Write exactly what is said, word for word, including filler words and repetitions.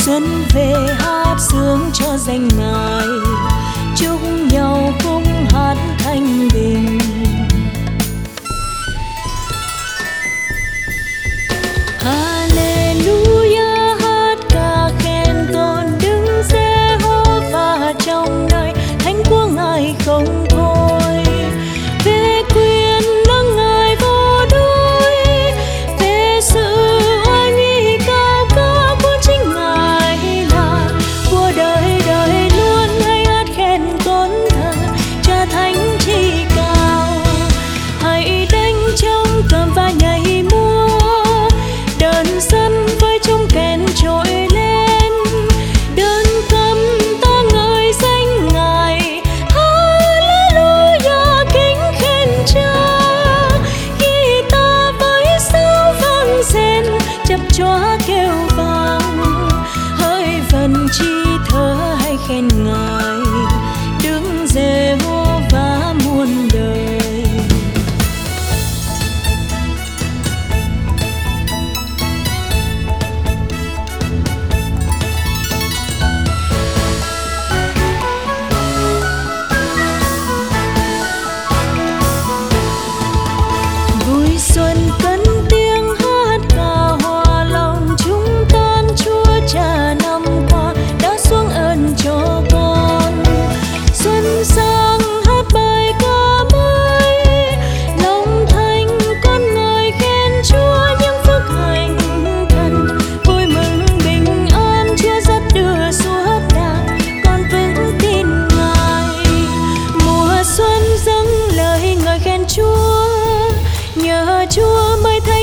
xuân về hát sướng cho danh Ngài, chúc nhau khúc hát thanh bình. Hallelujah, hát ca khen tôn Đức Giê-hô-va trong đời, thánh của Ngài không thôi. Về quyền năng Ngài vô đối, về sự oai nghi cao cả của chính Ngài là vua đời đời luôn. Hãy hát khen tôn thờ cha thánh chi cao, hãy đánh trống cầm và nhảy múa, đơn sân với trống kèn trỗi lên, đơn cầm ta ngợi danh Ngài. Hallelujah, kính khen Cha. Guitar với sao vang rền, chập choa kêu vang, hỡi phần chi thở hãy khen Ngài, Đức Giê-hô-va muôn đời. Vui xuân cất tiếng hát ca hòa lòng, chúng con Chúa Cha năm qua đã xuống ơn cho con. Xuân sang hát bài ca mới, lòng thành con ngợi khen Chúa những phước hạnh thần. Vui mừng bình an Chúa dắt đưa suốt đàng, con vững tin Ngài. Mùa xuân dâng lời ngợi khen Chúa, nhờ Chúa mới thấy